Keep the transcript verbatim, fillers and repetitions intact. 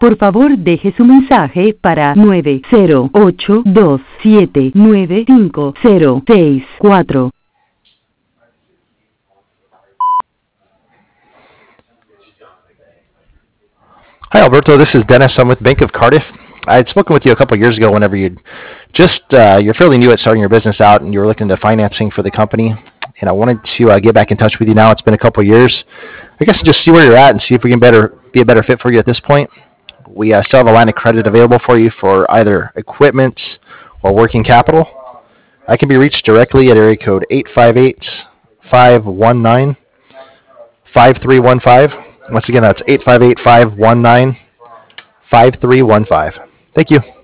Por favor, deje su mensaje para nueve cero ocho dos siete nueve cinco cero seis cuatro. Hi, Alberto. This is Dennis. I'm with Bank of Cardiff. I had spoken with you a couple of years ago whenever you'd just, uh, you're fairly new at starting your business out and you were looking into financing for the company. And I wanted to uh, get back in touch with you now. It's been a couple of years. I guess just see where you're at and see if we can better be a better fit for you at this point. We uh, still have a line of credit available for you for either equipment or working capital. I can be reached directly at area code eight five eight, five one nine, five three one five. Once again, that's eight five eight, five one nine, five three one five. Thank you.